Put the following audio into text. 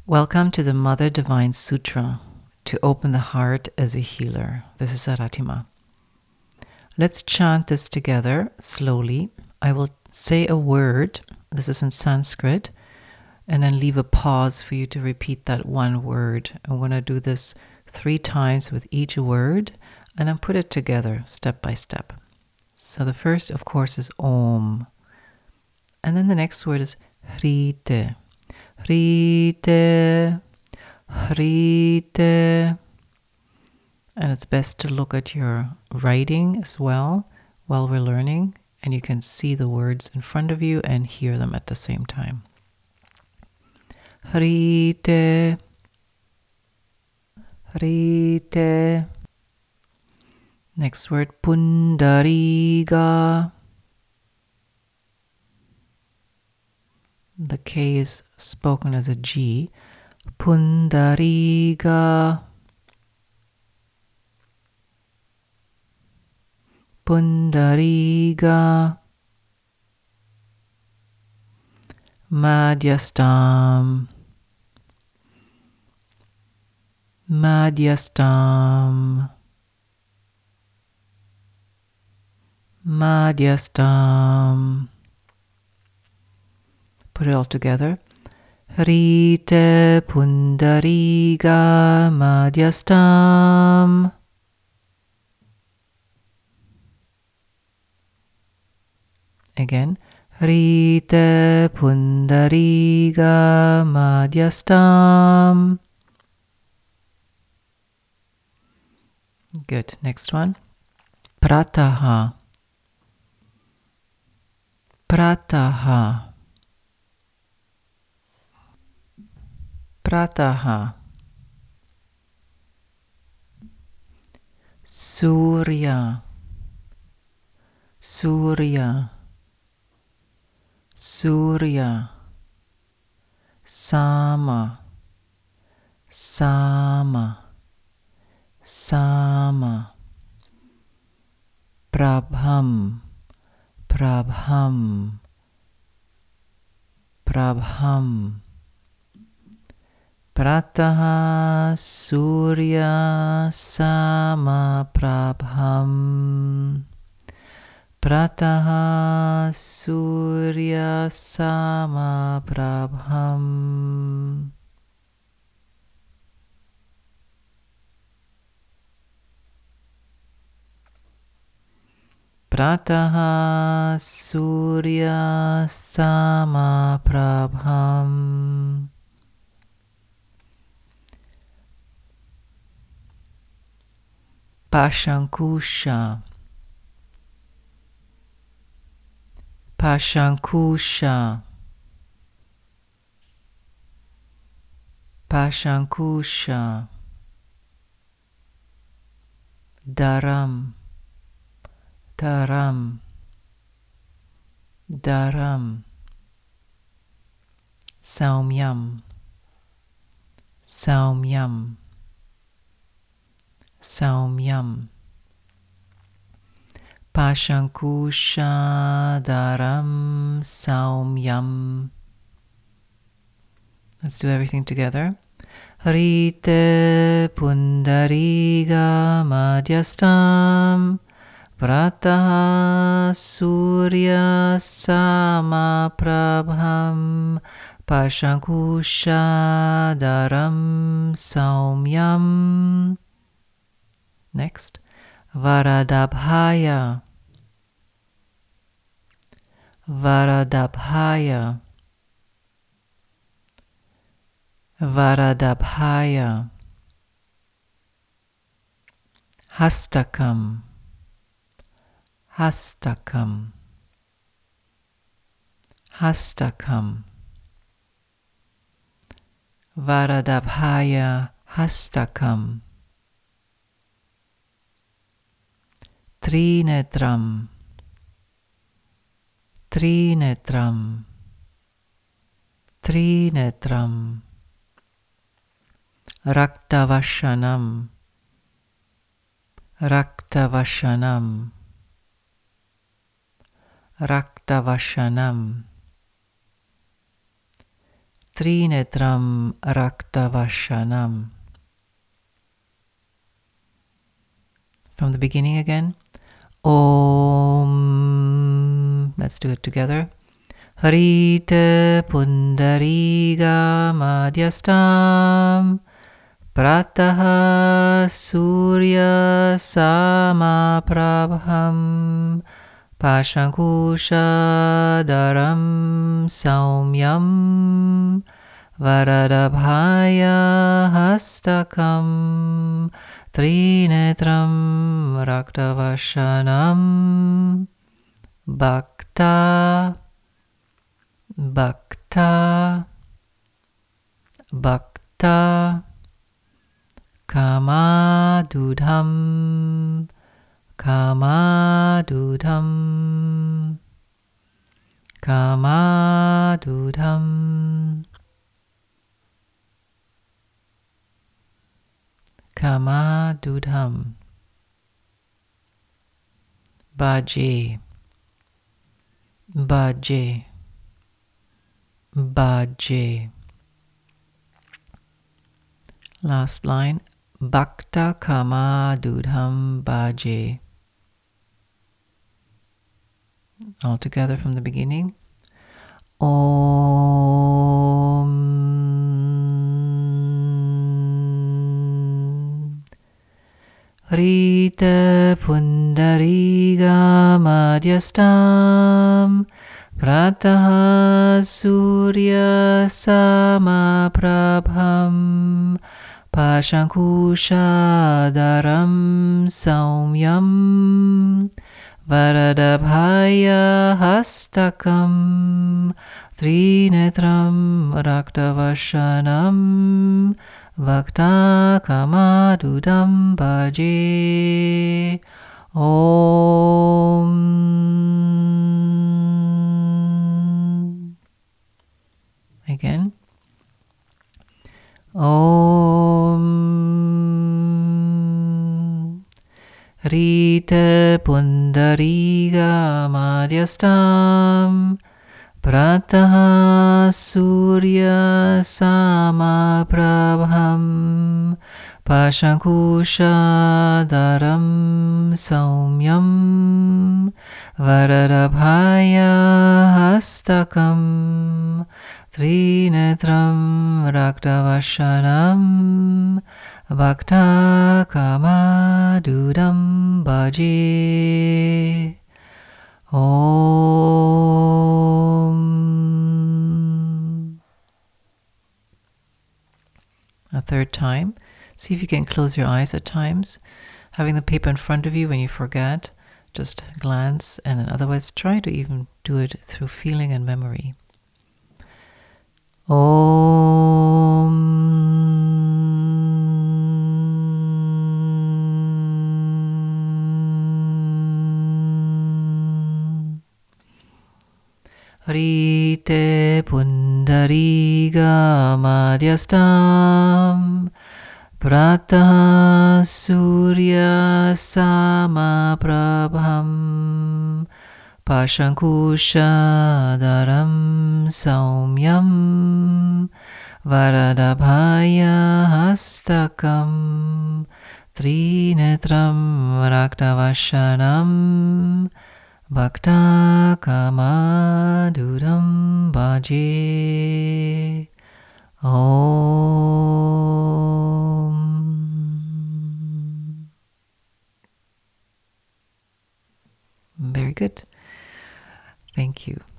Welcome to the Mother Divine Sutra to open the heart as a healer. This is Aratima. Let's chant this together slowly. I will say a word. This is in Sanskrit, and then leave a pause for you to repeat that one word. I'm going to do this 3 times with each word, and then put it together step by step. So the first, of course, is Om. And then the next word is Hrite. Hrite. Hrite. And it's best to look at your writing as well while we're learning, and you can see the words in front of you and hear them at the same time. Hrite. Hrite. Next word, Pundariga. The K is spoken as a G. Pundariga. Pundariga. Madhyastam. Madhyastam. Madhyastam. Put it all together. Hrite Pundariga Madhyastam. Again. Hrite Pundariga Madhyastam. Good. Next one. Prataha. Prataha. Prataha. Surya. Surya. Surya. Sama. Sama. Sama. Prabham. Prabham. Prabham. Prataha Surya Sama Prabham. Prataha Surya Sama Prabham. Prataha Surya Sama Prabham. Pashankusha. Pashankusha. Pashankusha. Dharam. Dharam. Dharam. Saumyam. Saumyam. Saumyam. Pashankusha Dharam Saumyam. Let's do everything together. Hrite Pundariga Madhyastam. Prataha Surya Sama Prabham. Pashankusha Dharam Saumyam. Next. Varadabhaya. Varadabhaya. Varadabhaya. Hastakam. Hastakam. Hastakam. Varadabhaya Hastakam. Trinetram. Trinetram. Trinetram. Raktavashanam. Raktavashanam. Raktavashanam. Trinetram Raktavashanam. From the beginning again. Om. Let's do it together. Harite Pundariga Madhyastam Prataha Surya Samaprabham Pashankushadaram Saumyam Varadabhaya Hastakam Trinetram Raktavashanam Bhakta Bhakta Bhakta Kamadudham Kamadudham Kamadudham Kamadudham Bhaje Bhaje Bhaje. Last line. Bhakta Kamadudham Bhaje. All together from the beginning. Om Rita Pundariga Madhyastam Prataha Surya Samaprabham Pashankushadaram Saumyam Varadabhaya Hastakam Trinetram Raktavashanam Bhakta Kamadudam Bhaje. Om. Again. Om Rita Pundariga Madhyastam Prataha Surya Samaprabham Pashankushadaram Saumyam Varadabhaya Hastakam Trinetram Raktavashanam Bhakta Kamadudam Bhaje. Om. A third time. See if you can close your eyes at times. Having the paper in front of you when you forget, just glance, and then otherwise try to even do it through feeling and memory. Om Rite Pundariga Madhyastam Prataha Surya Samaprabham Pashankushadaram Saumyam Varadabhaya Hastakam Trinetram Raktavashanam Bhakta Kamadudam Bhaje. Om. Very good. Thank you.